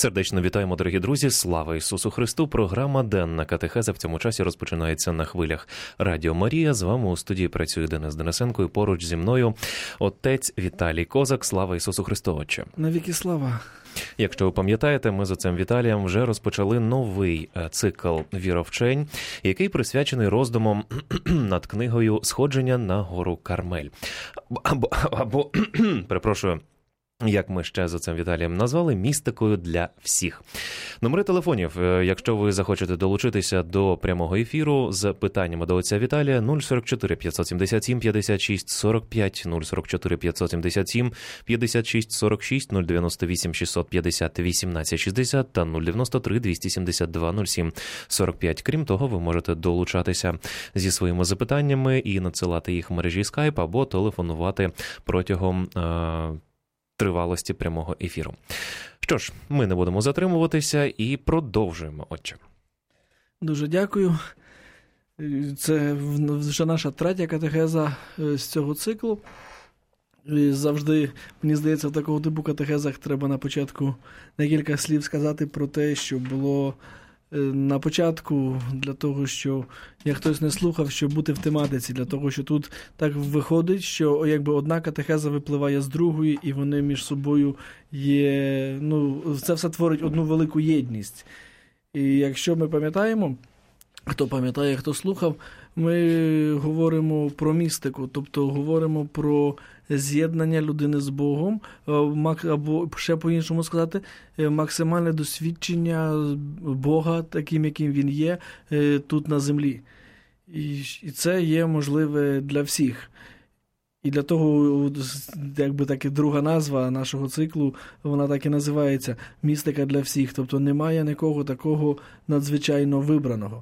Сердечно вітаємо, дорогі друзі. Слава Ісусу Христу. Програма «Денна катехеза» в цьому часі розпочинається на хвилях Радіо Марія. З вами у студії працює Денис Денисенко і поруч зі мною отець Віталій Козак. Слава Ісусу Христу, Отче. Навіки слава. Якщо ви пам'ятаєте, ми з отцем Віталієм вже розпочали новий цикл віровчень, який присвячений роздумам над книгою «Сходження на гору Кармель». Перепрошую, як ми ще з отцем Віталієм назвали, містикою для всіх. Номери телефонів, якщо ви захочете долучитися до прямого ефіру з питаннями до отця Віталія, 044 577 56 45, 044 577 56 46, 098 650 18 60 та 093 272 07 45. Крім того, ви можете долучатися зі своїми запитаннями і надсилати їх в мережі Skype або телефонувати протягом тривалості прямого ефіру. Що ж, ми не будемо затримуватися і продовжуємо, отче. Дуже дякую. Це вже наша третя катехеза з цього циклу. І завжди, мені здається, в такого типу катехезах треба на початку декілька слів сказати про те, що було на початку, для того, що як хтось не слухав, щоб бути в тематиці, для того, що тут так виходить, що якби одна катехеза випливає з другої, і вони між собою є, це все творить одну велику єдність. І якщо ми пам'ятаємо, хто пам'ятає, хто слухав, ми говоримо про містику, тобто говоримо про з'єднання людини з Богом, або ще по-іншому сказати, максимальне досвідчення Бога таким, яким Він є тут на землі. І це є можливе для всіх. І для того, якби так і друга назва нашого циклу, вона так і називається «Містика для всіх», тобто немає нікого такого надзвичайно вибраного.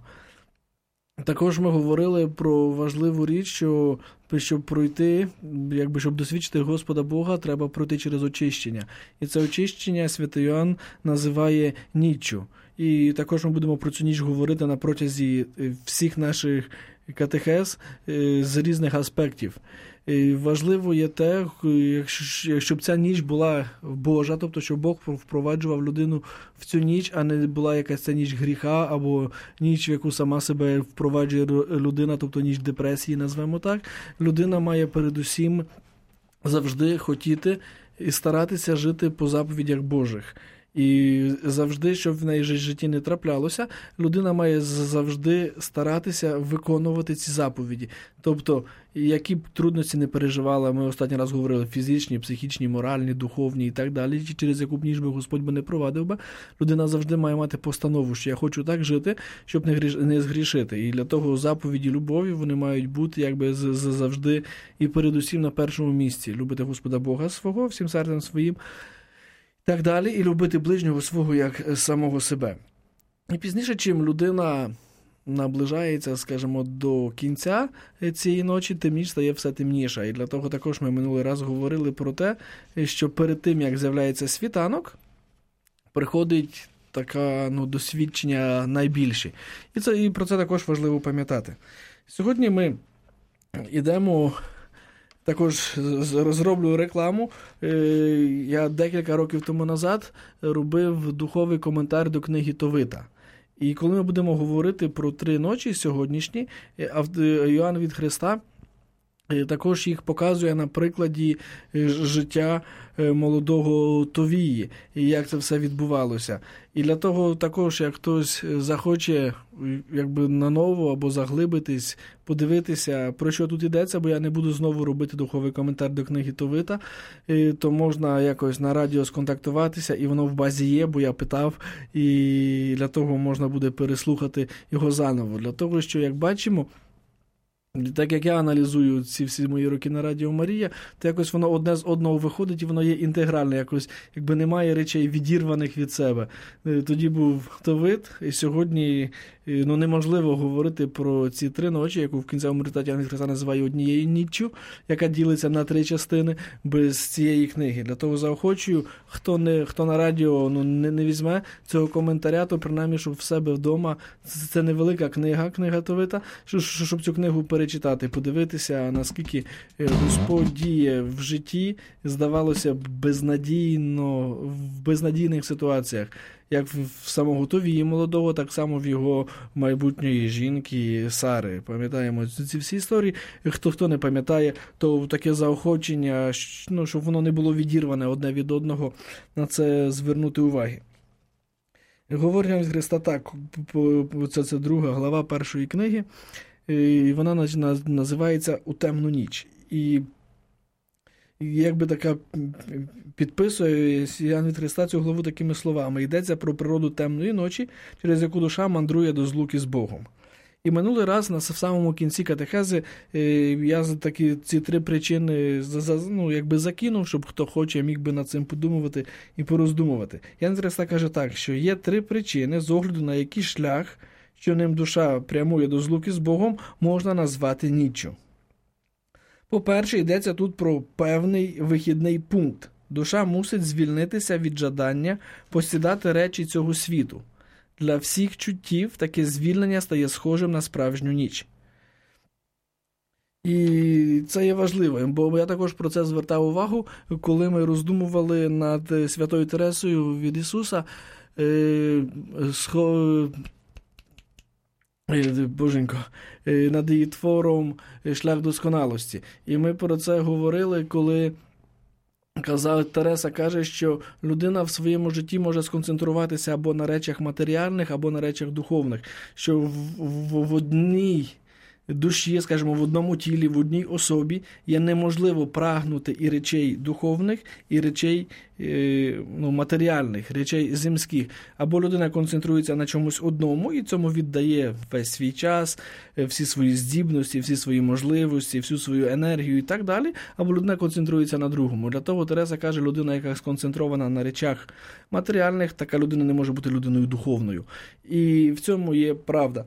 Також ми говорили про важливу річ, що щоб пройти, щоб досвідчити Господа Бога, треба пройти через очищення. І це очищення святий Йоанн називає ніччю. І також ми будемо про цю ніч говорити на протязі всіх наших катехез з різних аспектів. І важливо є те, щоб ця ніч була Божа, тобто щоб Бог впроваджував людину в цю ніч, а не була якась ця ніч гріха або ніч, в яку сама себе впроваджує людина, тобто ніч депресії, назвемо так. Людина має передусім завжди хотіти і старатися жити по заповідях Божих. І завжди, щоб в неї житті не траплялося, людина має завжди старатися виконувати ці заповіді. Тобто, які б трудності не переживала, ми останній раз говорили, фізичні, психічні, моральні, духовні і так далі, через яку б ніж би Господь би не провадив би, людина завжди має мати постанову, що я хочу так жити, щоб не згрішити. І для того заповіді любові, вони мають бути якби завжди і передусім на першому місці. Любити Господа Бога свого, всім серцем своїм, так далі, і любити ближнього свого як самого себе. І пізніше, чим людина наближається, скажімо, до кінця цієї ночі, тим ніч стає все темніша. І для того також ми минулий раз говорили про те, що перед тим, як з'являється світанок, приходить таке досвідчення найбільші. І про це також важливо пам'ятати. Сьогодні ми йдемо... Також зроблю рекламу. Я декілька років тому назад робив духовий коментар до книги Товита. І коли ми будемо говорити про 3 ночі сьогоднішні, Йоанн від Христа також їх показує на прикладі життя молодого Товії, і як це все відбувалося. І для того також, як хтось захоче наново або заглибитись, подивитися, про що тут йдеться, бо я не буду знову робити духовий коментар до книги Товита, то можна якось на радіо сконтактуватися, і воно в базі є, бо я питав, і для того можна буде переслухати його заново. Для того, що, як бачимо, так як я аналізую ці всі мої роки на Радіо Марія, то якось воно одне з одного виходить, і воно є інтегральне, якось, немає речей відірваних від себе. Тоді був Товит, і сьогодні неможливо говорити про ці 3 ночі, яку в кінцевому результаті Євангелій від Христа називає однією ніччю, яка ділиться на 3 частини, без цієї книги. Для того заохочую, хто на радіо не візьме цього коментаря, то принаймні, щоб в себе вдома, це невелика книга товита, щоб цю книгу перечитати, подивитися, наскільки Господь діє в житті, здавалося б, в безнадійних ситуаціях. Як в самого Товії молодого, так само в його майбутньої жінки Сари. Пам'ятаємо ці всі історії. Хто не пам'ятає, то таке заохочення, щоб воно не було відірване одне від одного, на це звернути уваги. Говорить від Христа так, це 2 глава 1 книги, і вона називається «У темну ніч». І якби така підписує Євангелій від Христа цю главу такими словами. Йдеться про природу темної ночі, через яку душа мандрує до злуки з Богом. І минулий раз, в самому кінці катехези, я ці 3 причини закинув, щоб хто хоче, міг би над цим подумувати і пороздумувати. Євангелій від Христа каже так, що є 3 причини, з огляду на який шлях, що ним душа прямує до злуки з Богом, можна назвати ніччю. По-перше, йдеться тут про певний вихідний пункт. Душа мусить звільнитися від жадання посідати речі цього світу. Для всіх чуттів таке звільнення стає схожим на справжню ніч. І це є важливим, бо я також про це звертав увагу, коли ми роздумували над Святою Тересою від Ісуса, Боженько, над її твором «Шлях досконалості». І ми про це говорили, коли Тереса каже, що людина в своєму житті може сконцентруватися або на речах матеріальних, або на речах духовних, що в одній душі, скажімо, в одному тілі, в одній особі є неможливо прагнути і речей духовних, і речей матеріальних, речей земських. Або людина концентрується на чомусь одному і цьому віддає весь свій час, всі свої здібності, всі свої можливості, всю свою енергію і так далі, або людина концентрується на другому. Для того Тереса каже, людина, яка сконцентрована на речах матеріальних, така людина не може бути людиною духовною. І в цьому є правда.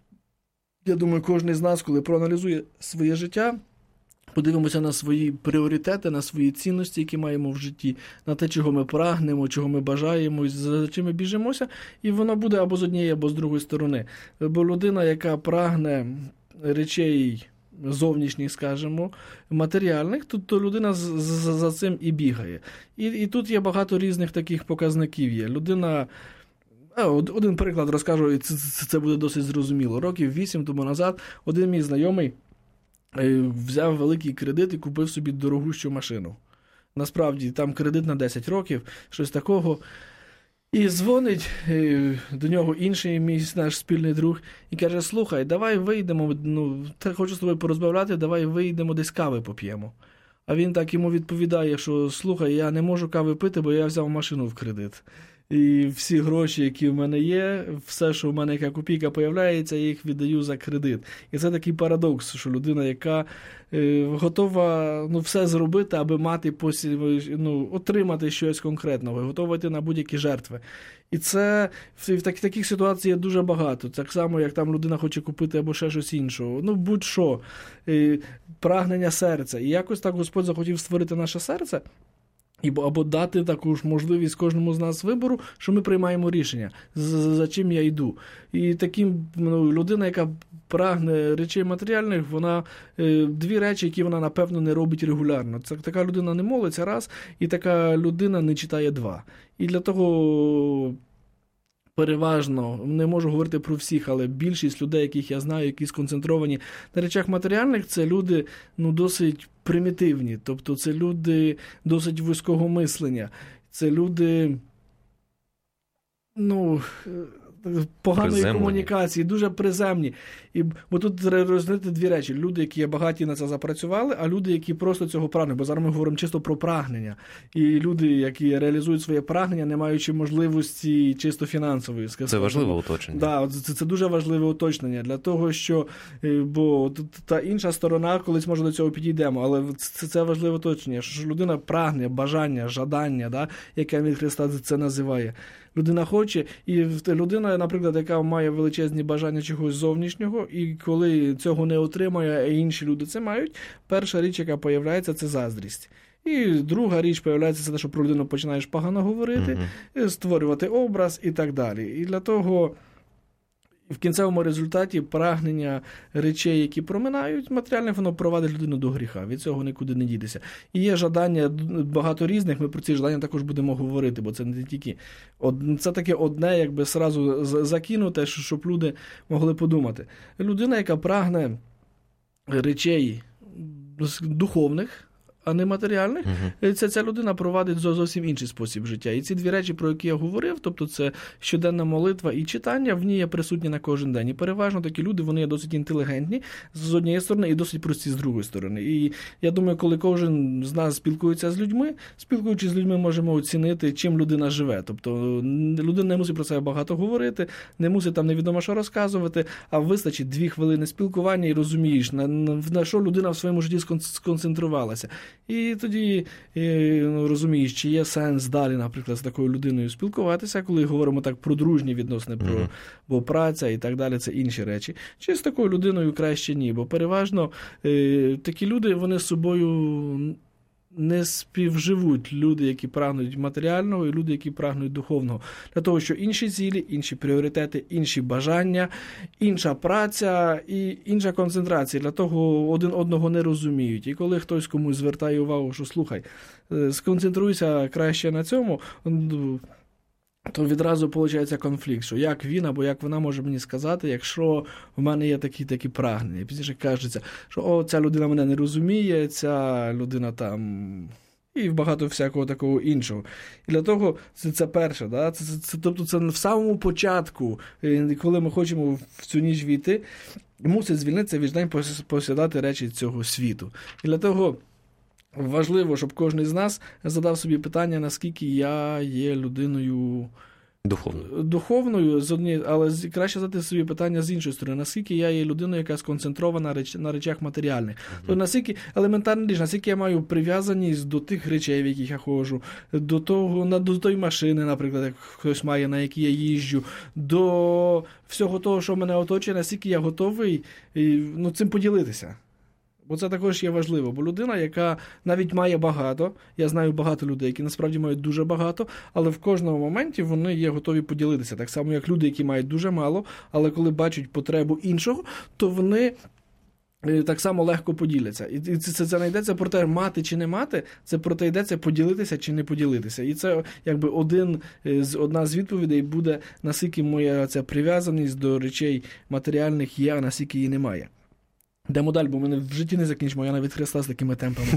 Я думаю, кожен з нас, коли проаналізує своє життя, подивимося на свої пріоритети, на свої цінності, які маємо в житті, на те, чого ми прагнемо, чого ми бажаємо, за чим ми біжимося, і воно буде або з однієї, або з другої сторони. Бо людина, яка прагне речей зовнішніх, скажімо, матеріальних, то людина за цим і бігає. І тут є багато різних таких показників є. Людина... Один приклад розкажу, і це буде досить зрозуміло. Років 8 тому назад один мій знайомий взяв великий кредит і купив собі дорогущу машину. Насправді, там кредит на 10 років, щось такого. І дзвонить до нього інший мій наш спільний друг і каже, слухай, давай вийдемо, хочу з тобою порозмовляти, давай вийдемо десь кави поп'ємо. А він так йому відповідає, що слухай, я не можу кави пити, бо я взяв машину в кредит. І всі гроші, які в мене є, все, що в мене яка копійка появляється, я їх віддаю за кредит. І це такий парадокс, що людина, яка готова все зробити, аби мати отримати щось конкретного, готова йти на будь-які жертви. І це в таких ситуаціях дуже багато. Так само, як там людина хоче купити або ще щось іншого. Будь-що. Прагнення серця. І якось так Господь захотів створити наше серце, або дати таку ж можливість кожному з нас вибору, що ми приймаємо рішення, за чим я йду. І таким людина, яка прагне речей матеріальних, вона 2 речі, які вона, напевно, не робить регулярно. Це така людина не молиться раз, і така людина не читає 2. І для того переважно, не можу говорити про всіх, але більшість людей, яких я знаю, які сконцентровані на речах матеріальних, це люди досить примітивні. Тобто це люди досить вузького мислення. Це люди поганої комунікації, дуже приземні. Бо тут треба розділити 2 речі. Люди, які є багаті на це запрацювали, а люди, які просто цього прагнуть. Бо зараз ми говоримо чисто про прагнення. І люди, які реалізують своє прагнення, не маючи можливості чисто фінансової. Це важливе уточнення. Так, це дуже важливе уточнення. Для того, що... Бо та інша сторона, колись, може, до цього підійдемо. Але це важливе уточнення. Що людина прагне, бажання, жадання, яке від Христа це називає. людина хоче, і людина, наприклад, яка має величезні бажання чогось зовнішнього, і коли цього не отримає, а інші люди це мають, перша річ, яка появляється, це заздрість. І друга річ появляється, це те, що про людину починаєш погано говорити, створювати образ і так далі. І для того в кінцевому результаті прагнення речей, які проминають, матеріальних, воно провадить людину до гріха. Від цього нікуди не дідеться. І є жадання багато різних, ми про ці жадання також будемо говорити, бо це не тільки це таке одне, якби сразу закинуте, щоб люди могли подумати. Людина, яка прагне речей духовних, а не матеріальних, ця людина провадить зовсім інший спосіб життя. І ці дві речі, про які я говорив, тобто це щоденна молитва і читання, в ній є присутні на кожен день. І переважно такі люди, вони є досить інтелігентні з однієї сторони і досить прості з другої сторони. І я думаю, коли кожен з нас спілкується з людьми, спілкуючись з людьми, можемо оцінити, чим людина живе. Тобто людина не мусить про себе багато говорити, не мусить там невідомо що розказувати, а вистачить 2 хвилини спілкування і розумієш, на що людина в своєму житті сконцентрувалася. І тоді розумієш, чи є сенс далі, наприклад, з такою людиною спілкуватися, коли говоримо так про дружні відносини, бо праця і так далі, це інші речі. Чи з такою людиною краще ні, бо переважно такі люди, вони з собою не співживуть, люди, які прагнуть матеріального, і люди, які прагнуть духовного. Для того, що інші цілі, інші пріоритети, інші бажання, інша праця і інша концентрація. Для того один одного не розуміють. І коли хтось комусь звертає увагу, що слухай, сконцентруйся краще на цьому, то відразу виходить конфлікт, що як він або як вона може мені сказати, якщо в мене є такі прагнення. І пізніше кажеться, що ця людина мене не розуміє, ця людина там і багато всякого такого іншого. І для того це перше, да? Тобто це в самому початку, коли ми хочемо в цю ніч війти, мусить звільнитися від жадань посідати речі цього світу. І для того важливо, щоб кожен з нас задав собі питання, наскільки я є людиною духовною, але краще задати собі питання з іншої сторони, наскільки я є людиною, яка сконцентрована на речах матеріальних. Тобто, наскільки елементарна річ, наскільки я маю прив'язаність до тих речей, в яких я ходжу, до тої машини, наприклад, як хтось має, на якій я їжджу, до всього того, що мене оточує, наскільки я готовий цим поділитися. Бо це також є важливо, бо людина, яка навіть має багато, я знаю багато людей, які насправді мають дуже багато, але в кожному моменті вони є готові поділитися. Так само, як люди, які мають дуже мало, але коли бачать потребу іншого, то вони так само легко поділяться. І це не йдеться про те, мати чи не мати, це про те йдеться поділитися чи не поділитися. І це якби одна з відповідей буде, наскільки моя ця прив'язаність до речей матеріальних є, а наскільки її немає. Йдемо далі, бо в мене в житті не закінчимо, я навіть хреста з такими темпами.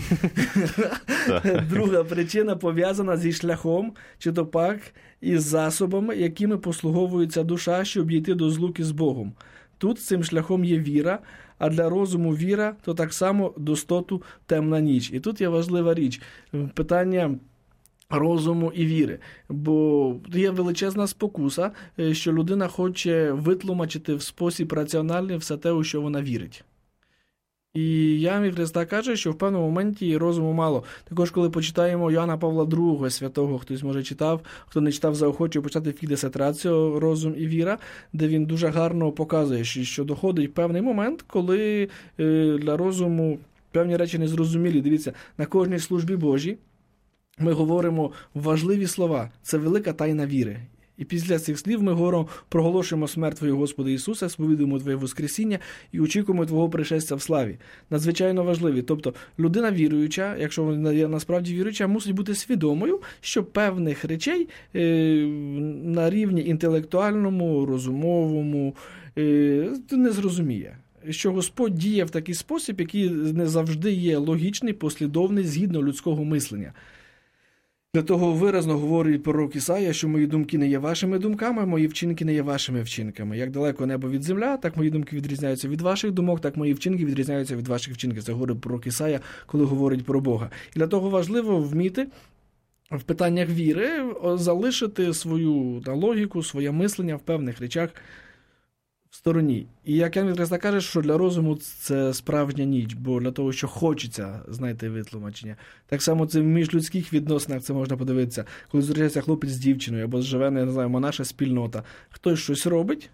Друга причина пов'язана зі шляхом, чи то пак із засобами, якими послуговується душа, щоб йти до злуки з Богом. Тут цим шляхом є віра, а для розуму віра, то так само достоту темна ніч. І тут є важлива річ – питання розуму і віри. Бо є величезна спокуса, що людина хоче витлумачити в спосіб раціональний все те, у що вона вірить. І Євангеліє Христа каже, що в певному моменті розуму мало. Також, коли почитаємо Йоанна Павла II, святого, хтось, може, читав, хто не читав, заохочує почитати Fides et Ratio, розум і віра, де він дуже гарно показує, що доходить певний момент, коли для розуму певні речі незрозумілі. Дивіться, на кожній службі Божій ми говоримо важливі слова. Це велика тайна віри. І після цих слів ми проголошуємо смерть Твою, Господи Ісуса, сповідуємо Твоє Воскресіння і очікуємо Твого пришестя в славі. Надзвичайно важливі. Тобто людина віруюча, якщо вона є насправді віруюча, мусить бути свідомою, що певних речей на рівні інтелектуальному, розумовому не зрозуміє. Що Господь діє в такий спосіб, який не завжди є логічний, послідовний, згідно людського мислення. Для того виразно говорить пророк Ісая, що мої думки не є вашими думками, мої вчинки не є вашими вчинками. Як далеко небо від земля, так мої думки відрізняються від ваших думок, так мої вчинки відрізняються від ваших вчинків. Це говорить пророк Ісая, коли говорить про Бога. І для того важливо вміти в питаннях віри залишити свою логіку, своє мислення в певних речах стороні. І як Ян від Христа каже, що для розуму це справжня ніч, бо для того, що хочеться знайти витлумачення. Так само це в міжлюдських відносинах це можна подивитися. Коли зустрічається хлопець з дівчиною, або живе, не знаю, монаша спільнота. Хтось щось робить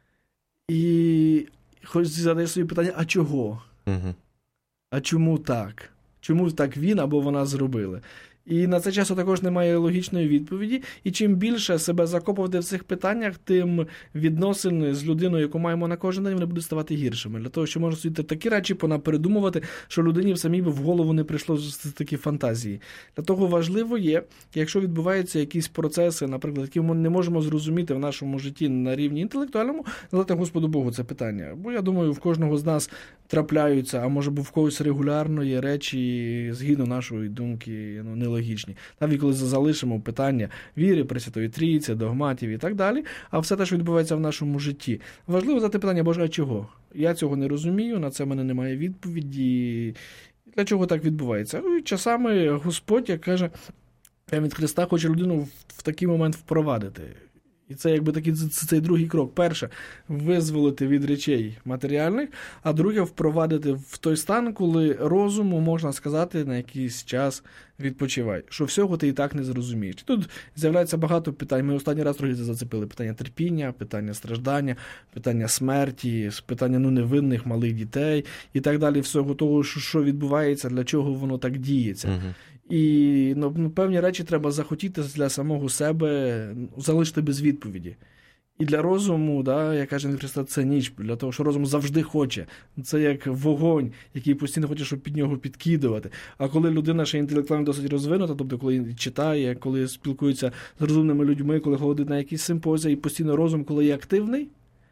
і хоч задає собі питання, а чого? Угу. А чому так? Чому так він або вона зробили? І на це часто також немає логічної відповіді. І чим більше себе закопувати в цих питаннях, тим відносини з людиною, яку маємо на кожен день, вони будуть ставати гіршими. Для того, що можна собі такі речі понапередумувати, що людині самій би в голову не прийшло такі фантазії. Для того важливо є, якщо відбуваються якісь процеси, наприклад, які ми не можемо зрозуміти в нашому житті на рівні інтелектуальному, задати Господу Богу це питання. Бо я думаю, в кожного з нас трапляються, а може б в когось регулярно є речі, згідно нашої думки, нелогічні. Навіть коли залишимо питання віри, Пресвятої Трійці, догматів і так далі, а все те, що відбувається в нашому житті. Важливо задати питання, Боже, а чого? Я цього не розумію, на це в мене немає відповіді. Для чого так відбувається? І часами Господь, як каже, від Христа хоче людину в такий момент впровадити. І це якби такий цей другий крок. Перше – визволити від речей матеріальних, а друге – впровадити в той стан, коли розуму, можна сказати, на якийсь час відпочивай. Що всього ти і так не зрозумієш. Тут з'являється багато питань. Ми останній раз трохи зацепили. Питання терпіння, питання страждання, питання смерті, питання невинних малих дітей і так далі. Всього того, що відбувається, для чого воно так діється. Угу. І певні речі треба захотіти для самого себе залишити без відповіді. І для розуму, як каже Христа, це ніч, для того, що розум завжди хоче. Це як вогонь, який постійно хоче, щоб під нього підкидувати. А коли людина ще інтелектуально досить розвинута, тобто коли читає, коли спілкується з розумними людьми, коли ходить на якісь симпозії, і постійно розум, коли є активний,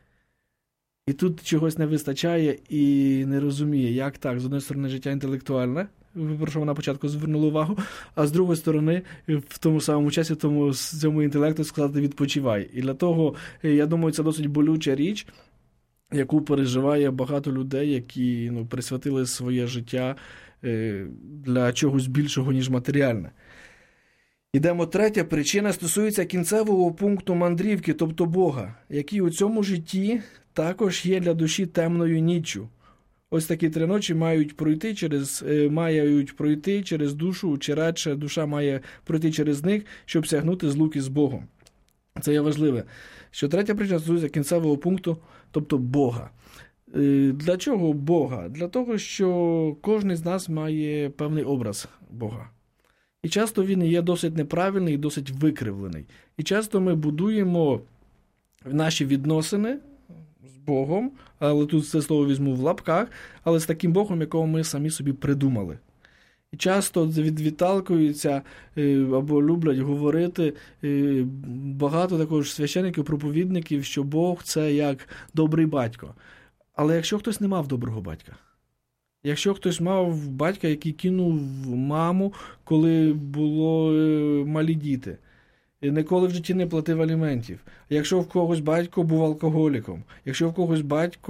і тут чогось не вистачає і не розуміє, як так, з однієї сторони, життя інтелектуальне, про що вона початку звернула увагу, а з другої сторони, в тому самому часі, цьому інтелекту сказати «відпочивай». І для того, я думаю, це досить болюча річ, яку переживає багато людей, які присвятили своє життя для чогось більшого, ніж матеріальне. Ідемо третя причина, стосується кінцевого пункту мандрівки, тобто Бога, який у цьому житті також є для душі темною ніччю. Ось такі 3 ночі мають пройти через душу, чи радше душа має пройти через них, щоб сягнути злуки з Богом. Це є важливе. Що третя причина стосується кінцевого пункту, тобто Бога. Для чого Бога? Для того, що кожен з нас має певний образ Бога. І часто він є досить неправильний і досить викривлений. І часто ми будуємо наші відносини з Богом, але тут це слово візьму в лапках, але з таким Богом, якого ми самі собі придумали. І часто відталкуються або люблять говорити багато також священиків, проповідників, що Бог – це як добрий батько. Але якщо хтось не мав доброго батька, якщо хтось мав батька, який кинув маму, коли було малі діти, ніколи в житті не платив аліментів, якщо в когось батько був алкоголіком, якщо в когось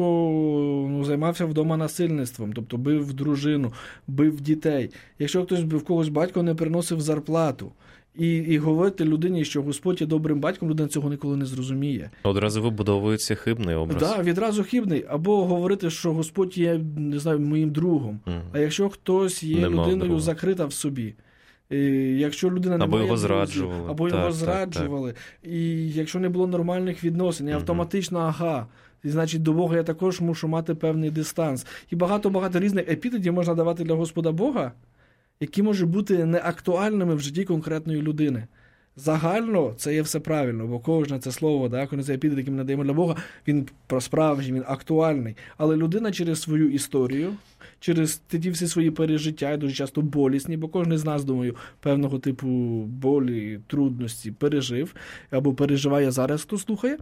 батько займався вдома насильництвом, тобто бив дружину, бив дітей, якщо в когось батько не приносив зарплату, і говорити людині, що Господь є добрим батьком, людина цього ніколи не зрозуміє. Одразу вибудовується хибний образ. Так, відразу хибний. Або говорити, що Господь є, не знаю, моїм другом. А якщо хтось є людиною закрита в собі, якщо людина не або має його друзів, зраджували. Або його зраджували. І якщо не було нормальних відносин, і автоматично, і значить до Бога я також мушу мати певний дистанс. І багато-багато різних епітетів можна давати для Господа Бога, які можуть бути неактуальними в житті конкретної людини. Загально це є все правильно, бо кожне це слово, коли це епітет, який ми надаємо для Бога, він справжній, він актуальний. Але людина через свою історію, через ті всі свої пережиття, дуже часто болісні, бо кожен з нас, думаю, певного типу болі, трудності пережив, або переживає зараз, хто слухає.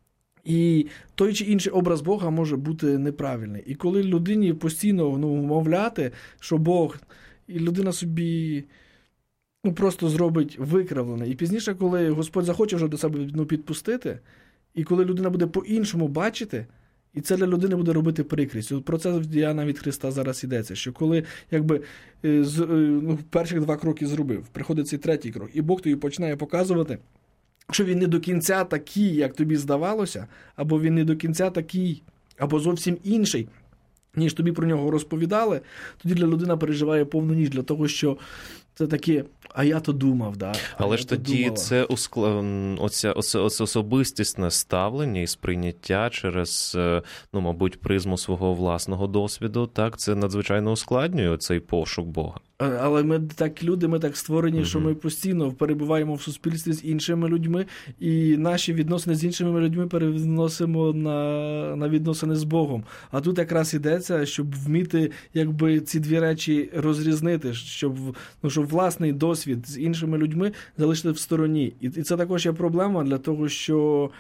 І той чи інший образ Бога може бути неправильний. І коли людині постійно вмовляти, що Бог, і людина собі просто зробить викривлене. І пізніше, коли Господь захоче вже до себе підпустити, і коли людина буде по-іншому бачити, і це для людини буде робити прикрість. Про це в Іоанна від Христа зараз йдеться, що коли перших 2 кроки зробив, приходить цей 3-й крок, і Бог тобі починає показувати що він не до кінця такий, як тобі здавалося, або він не до кінця такий, або зовсім інший, ніж тобі про нього розповідали, тоді для людина переживає повну ніч, для того, що це таке, а я то думав, да. Але ж тоді це оце особистісне ставлення і сприйняття через, мабуть, призму свого власного досвіду, так, це надзвичайно ускладнює цей пошук Бога. Але ми так створені, що ми постійно перебуваємо в суспільстві з іншими людьми, і наші відносини з іншими людьми переносимо на відносини з Богом. А тут якраз йдеться, щоб вміти ці дві речі розрізнити, щоб власний досвід з іншими людьми залишити в стороні. І це також є проблема для того, що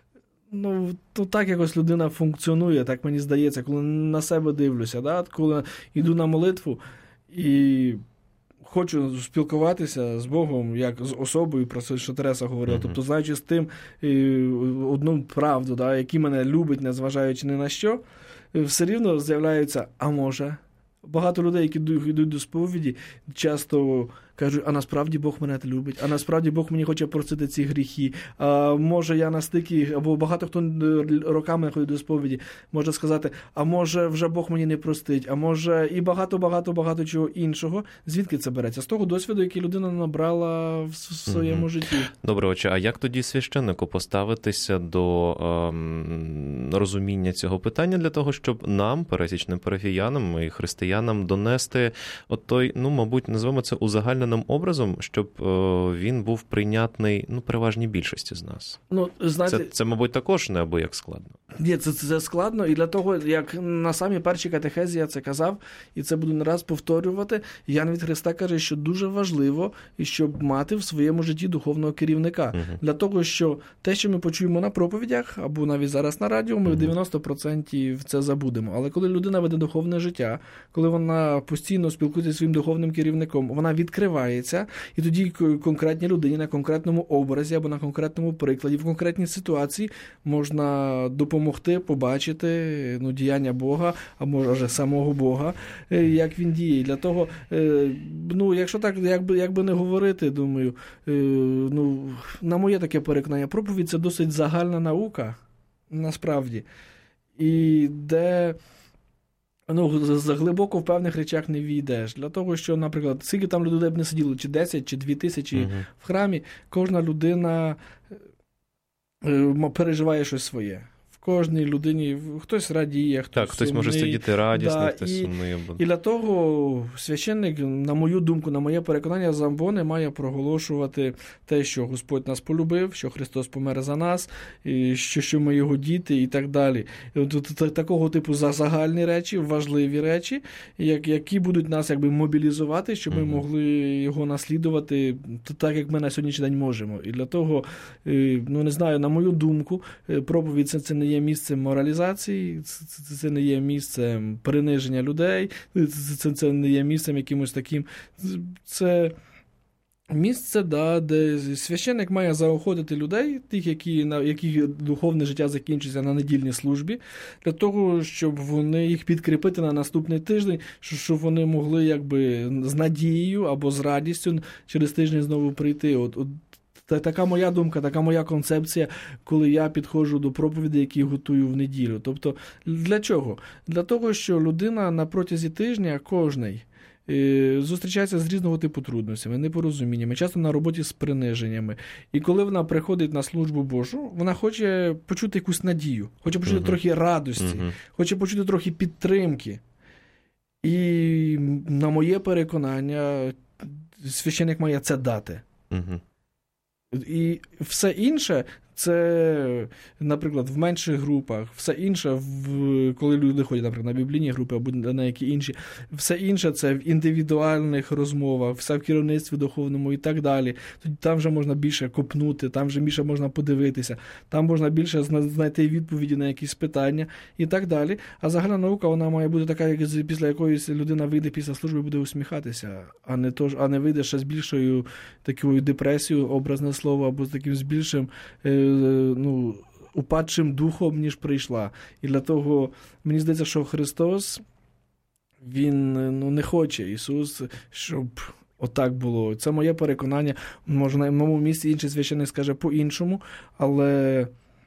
так якось людина функціонує, так мені здається, коли на себе дивлюся, да? Коли йду на молитву, і хочу спілкуватися з Богом, як з особою, про це, що Тереса говорила. Тобто, знаючи з тим одну правду, да, який мене любить, незважаючи ні на що, все рівно з'являються, а може. Багато людей, які йдуть до сповіді, часто кажуть, а насправді Бог мене любить, а насправді Бог мені хоче простити ці гріхи, а може я настільки, або багато хто роками ходить до сповіді, може сказати, а може вже Бог мені не простить, а може і багато чого іншого. Звідки це береться? З того досвіду, який людина набрала в своєму житті. Добре, отче, а як тоді священнику поставитися до розуміння цього питання для того, щоб нам, пересічним парафіянам і християнам, донести той, мабуть, назвемо це узагальненим образом, щоб він був прийнятний, переважній більшості з нас? Знаєте, це, мабуть, також неабияк складно. Ні, це складно, і для того, як на самій першій катехезі я це казав, і це буду не раз повторювати, Ян від Христа каже, що дуже важливо, щоб мати в своєму житті духовного керівника. Для того, що те, що ми почуємо на проповідях, або навіть зараз на радіо, ми в 90% це забудемо. Але коли людина веде духовне життя, коли вона постійно спілкується зі своїм духовним керівником, вона відкривається, і тоді конкретній людині на конкретному образі або на конкретному прикладі, в конкретній ситуації можна допомогти побачити діяння Бога, а може самого Бога, як він діє. Для того, якщо так, як би не говорити, думаю, на моє таке переконання, проповідь – це досить загальна наука, насправді, і де глибоко в певних речах не війдеш. Для того, що, наприклад, скільки там людей б не сиділо, чи 10, чи 2 тисячі в храмі, кожна людина переживає щось своє. В кожній людині хтось радіє, хтось так, хтось може сидіти радісний, хтось сумний. І для того священник, на мою думку, на моє переконання, замбони має проголошувати те, що Господь нас полюбив, що Христос помер за нас, і що ми його діти і так далі. Такого типу загальні речі, важливі речі, які будуть нас мобілізувати, щоб ми могли його наслідувати так, як ми на сьогоднішній день можемо. І для того, не знаю, на мою думку, проповідь це не є місцем моралізації, це не є місцем приниження людей, це не є місцем якимось таким. Це місце, де священник має заохотити людей, тих, які духовне життя закінчиться на недільній службі, для того, щоб вони їх підкріпити на наступний тиждень, щоб вони могли з надією або з радістю через тиждень знову прийти. Така моя думка, така моя концепція, коли я підходжу до проповідей, які готую в неділю. Тобто, для чого? Для того, що людина на протязі тижня кожний зустрічається з різного типу трудностями, непорозуміннями, часто на роботі з приниженнями. І коли вона приходить на службу Божу, вона хоче почути якусь надію, хоче почути трохи радості, хоче почути трохи підтримки. І, на моє переконання, священик має це дати. І все інше – це, наприклад, в менших групах, все інше, коли люди ходять, наприклад, на біблійні групи або на які інші, все інше – це в індивідуальних розмовах, все в керівництві духовному і так далі. Там вже можна більше копнути, там вже більше можна подивитися, там можна більше знайти відповіді на якісь питання і так далі. А загальна наука, вона має бути така, після якоїсь людина вийде після служби, буде усміхатися, а не вийде ще з більшою такою депресією, образне слово, або з таким з більшим упадшим духом, ніж прийшла. І для того, мені здається, що Христос, він не хоче, Ісус, щоб Отак було. Це моє переконання. Може, на моєму місці інший священник скаже по-іншому, але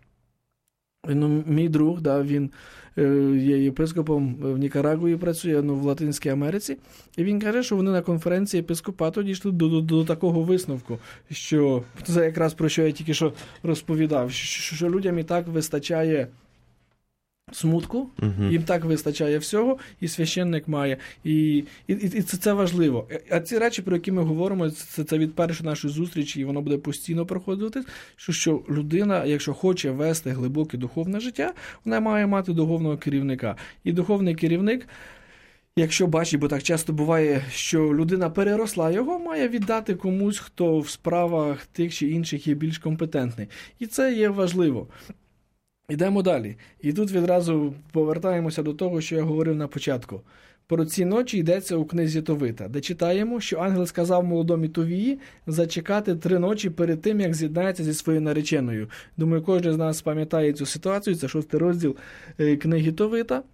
мій друг, він є єпископом в Нікарагуї, працює в Латинській Америці, і він каже, що вони на конференції єпископату дійшли до такого висновку, що це якраз про що я тільки що розповідав, що людям і так вистачає смутку, їм так вистачає всього, і священник має. І це важливо. А ці речі, про які ми говоримо, це від першої нашої зустрічі, і воно буде постійно проходити, що людина, якщо хоче вести глибоке духовне життя, вона має мати духовного керівника. І духовний керівник, якщо бачить, бо так часто буває, що людина переросла його, має віддати комусь, хто в справах тих чи інших є більш компетентний. І це є важливо. Йдемо далі. І тут відразу повертаємося до того, що я говорив на початку. Про ці ночі йдеться у книзі Товита, де читаємо, що ангел сказав молодому Товії зачекати 3 ночі перед тим, як з'єднається зі своєю нареченою. Думаю, кожен з нас пам'ятає цю ситуацію, це 6 розділ книги Товита,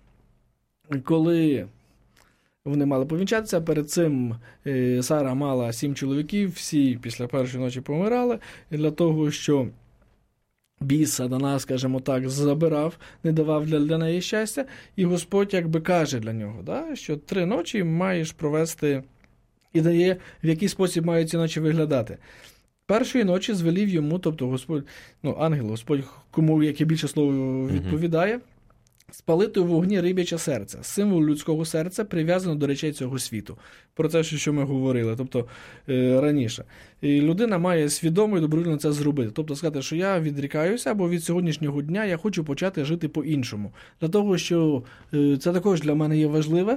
коли вони мали повінчатися, перед цим Сара мала 7 чоловіків, всі після першої ночі помирали, для того, що біс сатана, скажімо так, забирав, не давав для неї щастя, і Господь якби каже для нього, що 3 ночі маєш провести, і дає, в який спосіб мають ці ночі виглядати. Першої ночі звелів йому, тобто Господь, ангел, Господь, кому яке більше слово відповідає, спалити у вогні риб'яче серце, символ людського серця, прив'язано до речей цього світу. Про те, що ми говорили, тобто раніше. І людина має свідомо і добровільно це зробити. Тобто сказати, що я відрікаюся, або від сьогоднішнього дня я хочу почати жити по-іншому. Для того, що це також для мене є важливе,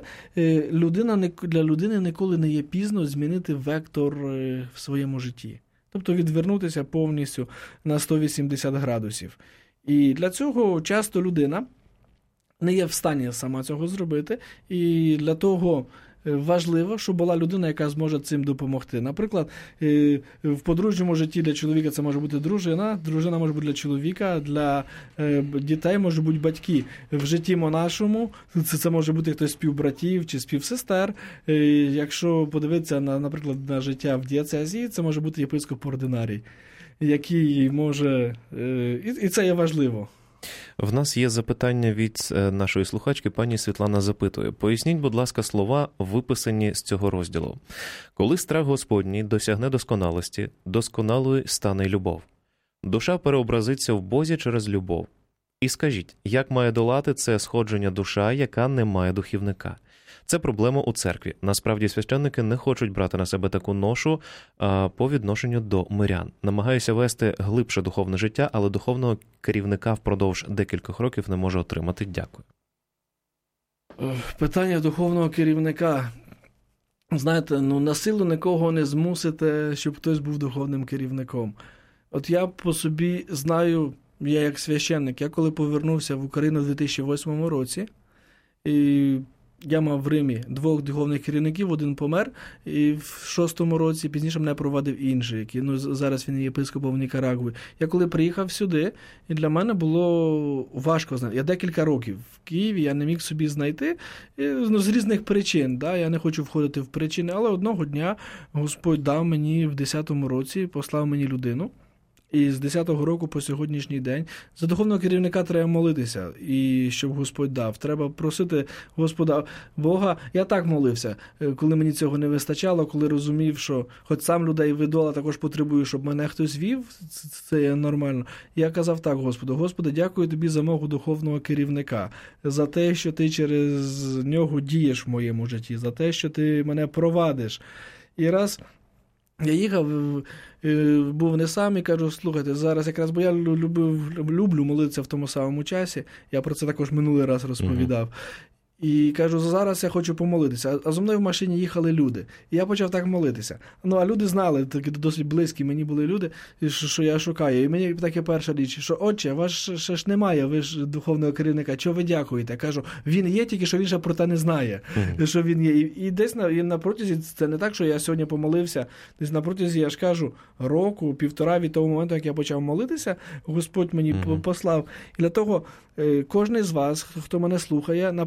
для людини ніколи не є пізно змінити вектор в своєму житті. Тобто відвернутися повністю на 180 градусів. І для цього часто людина не є в стані сама цього зробити, і для того важливо, щоб була людина, яка зможе цим допомогти. Наприклад, в подружньому житті для чоловіка це може бути дружина може бути для чоловіка, для дітей може бути батьки. В житті монашому це може бути хтось з співбратів чи співсестер. Якщо подивитися, наприклад, на життя в дієцезії, це може бути єпископ-ординарій, який може... І це є важливо. В нас є запитання від нашої слухачки. Пані Світлана запитує. Поясніть, будь ласка, слова, виписані з цього розділу. Коли страх Господній досягне досконалості, досконалою стане любов. Душа переобразиться в Бозі через любов. І скажіть, як має долати це сходження душа, яка не має духівника? Це проблема у церкві. Насправді священники не хочуть брати на себе таку ношу по відношенню до мирян. Намагаюся вести глибше духовне життя, але духовного керівника впродовж декількох років не можу отримати. Дякую. Питання духовного керівника. Знаєте, на силу нікого не змусите, щоб хтось був духовним керівником. От я по собі знаю, я як священник, я коли повернувся в Україну в 2008 році, і я мав в Римі 2 духовних керівників, один помер, і в 6-му році пізніше мене провадив інший, який, зараз він є єпископом в Нікарагуї. Я коли приїхав сюди, і для мене було важко знати. Я декілька років в Києві, я не міг собі знайти, з різних причин, я не хочу входити в причини, але одного дня Господь дав мені в 10-му році, послав мені людину. І з 10-го року по сьогоднішній день за духовного керівника треба молитися, і щоб Господь дав. Треба просити Господа Бога. Я так молився, коли мені цього не вистачало, коли розумів, що хоч сам людей веду, але також потребую, щоб мене хтось вів, це є нормально. Я казав так Господу: Господи, дякую Тобі за мого духовного керівника, за те, що Ти через нього дієш в моєму житті, за те, що Ти мене провадиш. І раз я їхав, був не сам і кажу: слухайте, зараз якраз, бо я люблю молитися в тому самому часі, я про це також минулий раз розповідав. І кажу: зараз я хочу помолитися. А зо мною в машині їхали люди. І я почав так молитися. А люди знали, такі досить близькі мені були люди, що я шукаю. І мені таке перша річ, що: отче, вас ще ж немає, ви ж духовного керівника, чого ви дякуєте? Кажу: він є, тільки що він ще про те не знає, що він є. І десь на протязі, це не так, що я сьогодні помолився, десь на протязі, я ж кажу, року, 1,5 від того моменту, як я почав молитися, Господь мені послав. І для того кожен з вас, хто мене слухає, напевно, в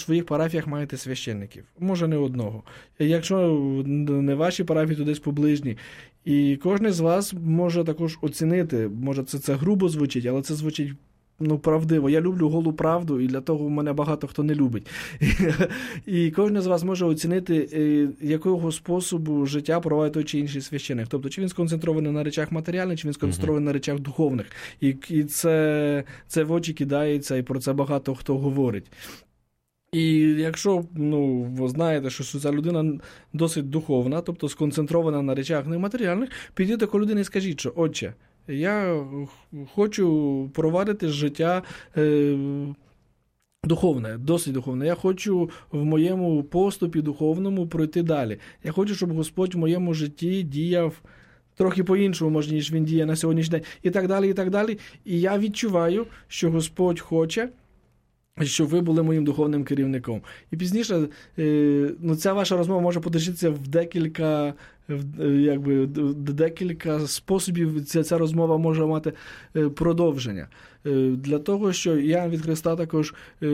своїх парафіях маєте священників. Може, не одного. Якщо не ваші парафії, то десь поближні. І кожен з вас може також оцінити, може це грубо звучить, але це звучить правдиво. Я люблю голу правду, і для того мене багато хто не любить. І кожен з вас може оцінити, якого способу життя проводить той чи інший священик. Тобто, чи він сконцентрований на речах матеріальних, чи він сконцентрований на речах духовних. І це в очі кидається, і про це багато хто говорить. І якщо, ви знаєте, що ця людина досить духовна, тобто сконцентрована на речах нематеріальних, підійдіть до людини і скажіть, що, отче, я хочу провадити життя духовне, досить духовне. Я хочу в моєму поступі духовному пройти далі. Я хочу, щоб Господь в моєму житті діяв трохи по-іншому, може, ніж він діє на сьогоднішній день. І так далі, і так далі. І я відчуваю, що Господь хоче, щоб ви були моїм духовним керівником. І пізніше ця ваша розмова може подержитися в декілька способів. Ця розмова може мати продовження. Для того, що Іоанн від Христа також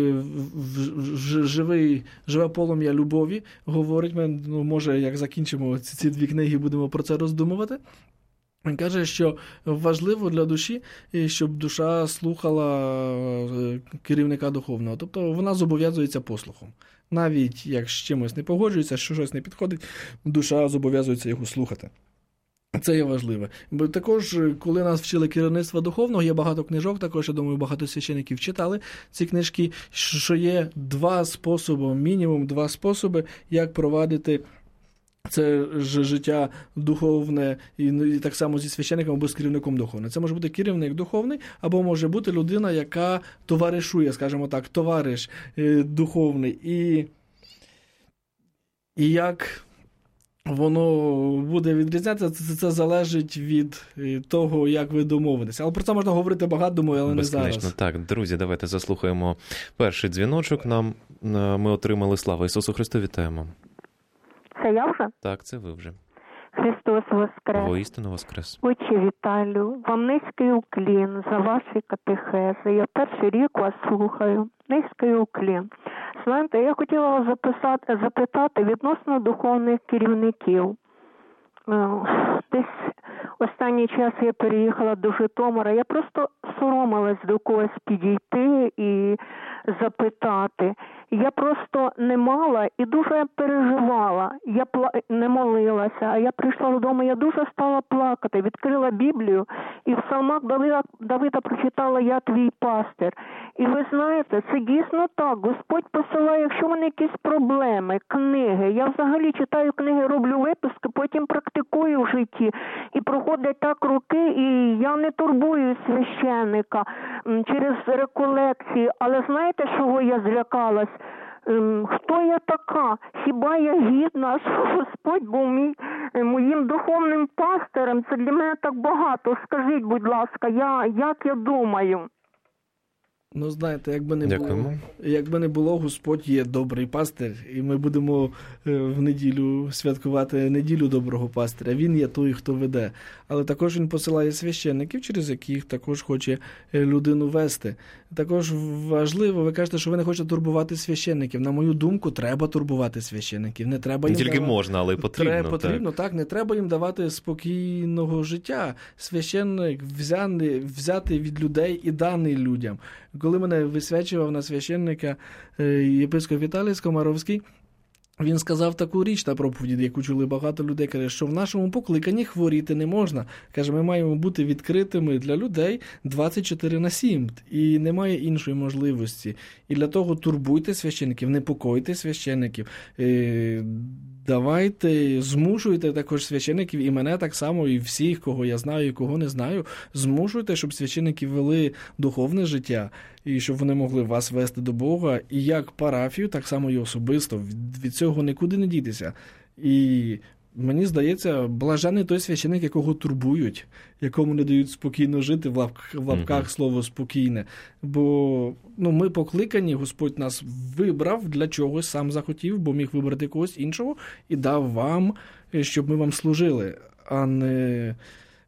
живе полум'я любові говорить, ми, може, як закінчимо ці дві книги, будемо про це роздумувати. Він каже, що важливо для душі, щоб душа слухала керівника духовного. Тобто вона зобов'язується послухом. Навіть як з чимось не погоджується, що щось не підходить, душа зобов'язується його слухати. Це є важливе. Бо також, коли нас вчили керівництва духовного, є багато книжок, також, я думаю, багато священиків читали ці книжки, що є мінімум два способи, як провадити це життя духовне, і так само зі священником або з керівником духовним. Це може бути керівник духовний, або може бути людина, яка товаришує, скажімо так, товариш духовний. І як воно буде відрізнятися, це залежить від того, як ви домовитеся. Але про це можна говорити багато, думаю, але не зараз. Так, друзі, давайте заслухаємо перший дзвіночок. Ми отримали. Слава Ісусу Христу, вітаємо. Це я вже? Так, це ви вже. Христос воскрес. Воістину воскрес. Отче Віталію, вам низький уклін за ваші катехези. Я перший рік вас слухаю. Низький уклін. Знаєте, я хотіла вас запитати відносно духовних керівників. Десь останній час я переїхала до Житомира. Я просто соромилась до когось підійти і запитати. Я просто не мала і дуже переживала. Я не молилася, а я прийшла додому, я дуже стала плакати. Відкрила Біблію і в Псалмах Давида прочитала «Я твій пастир». І ви знаєте, це дійсно так. Господь посилає, якщо в мене якісь проблеми, книги. Я взагалі читаю книги, роблю випуски, потім практикую в житті. І проходять так роки, і я не турбую священника через реколекції. Але знаєте, чого я злякалась? Хто я така? Хіба я гідна, що Господь був моїм духовним пастирем? Це для мене так багато. Скажіть, будь ласка, як я думаю? Знаєте, якби не було, Господь є добрий пастир, і ми будемо в неділю святкувати неділю доброго пастиря. Він є той, хто веде. Але також він посилає священників, через яких також хоче людину вести. Також важливо, ви кажете, що ви не хочете турбувати священників. На мою думку, треба турбувати священників. Не треба їм тільки можна, але й потрібно. Потрібно, так. Не треба їм давати спокійного життя. Священник взяти від людей і даний людям. Коли мене висвячував на священника єпископ Віталій Скомаровський, він сказав таку річ на проповіді, яку чули багато людей, каже, що в нашому покликанні хворіти не можна. Каже, ми маємо бути відкритими для людей 24/7, і немає іншої можливості. І для того турбуйте священиків, непокойте священиків, давайте, змушуйте також священиків, і мене так само, і всіх, кого я знаю, і кого не знаю, змушуйте, щоб священики вели духовне життя, і щоб вони могли вас вести до Бога, і як парафію, так само і особисто. Від цього нікуди не дітися. І мені здається, блажений той священик, якого турбують, якому не дають спокійно жити, в лапках слово «спокійне». Бо ми покликані, Господь нас вибрав для чогось, сам захотів, бо міг вибрати когось іншого і дав вам, щоб ми вам служили, а не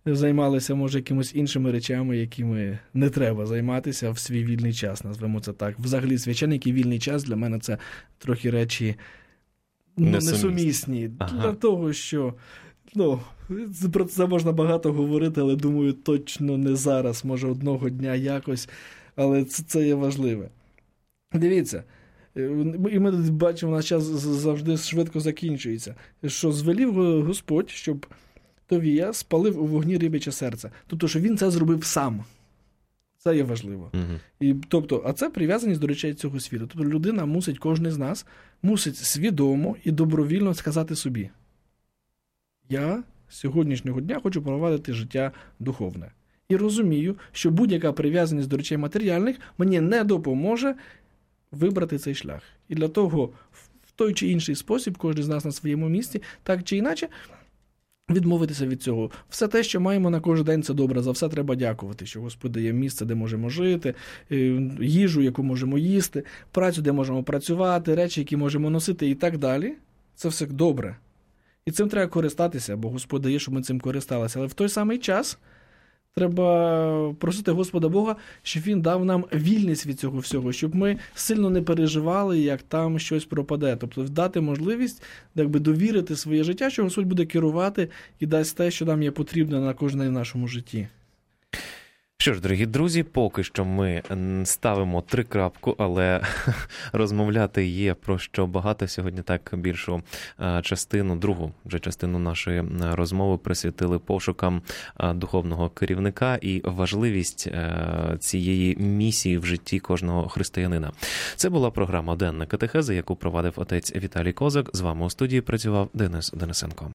займалися, може, якимось іншими речами, якими не треба займатися в свій вільний час, назвемо це так. Взагалі, священник і вільний час для мене це трохи речі несумісні. Для того, що, про це можна багато говорити, але, думаю, точно не зараз, може, одного дня якось, але це є важливе. Дивіться, і ми бачимо, наш час завжди швидко закінчується, що звелів Господь, щоб Товія спалив у вогні рибяче серце. Тобто, що він це зробив сам. Це є важливо. А це прив'язаність до речей цього світу. Тобто людина мусить, кожен з нас, мусить свідомо і добровільно сказати собі: я з сьогоднішнього дня хочу провадити життя духовне. І розумію, що будь-яка прив'язаність до речей матеріальних мені не допоможе вибрати цей шлях. І для того в той чи інший спосіб, кожен з нас на своєму місці, так чи інакше, відмовитися від цього. Все те, що маємо на кожен день, це добре. За все треба дякувати, що Господь дає місце, де можемо жити, їжу, яку можемо їсти, працю, де можемо працювати, речі, які можемо носити і так далі. Це все добре. І цим треба користатися, бо Господь дає, щоб ми цим користалися. Але в той самий час треба просити Господа Бога, щоб Він дав нам вільність від цього всього, щоб ми сильно не переживали, як там щось пропаде. Тобто дати можливість довірити своє життя, що Господь буде керувати і дасть те, що нам є потрібно на кожному нашому житті. Що ж, дорогі друзі, поки що ми ставимо 3 крапку, але розмовляти є про що багато. Сьогодні так більшу частину, другу вже частину нашої розмови присвятили пошукам духовного керівника і важливість цієї місії в житті кожного християнина. Це була програма «Денна катехеза», яку провадив отець Віталій Козак. З вами у студії працював Денис Денисенко.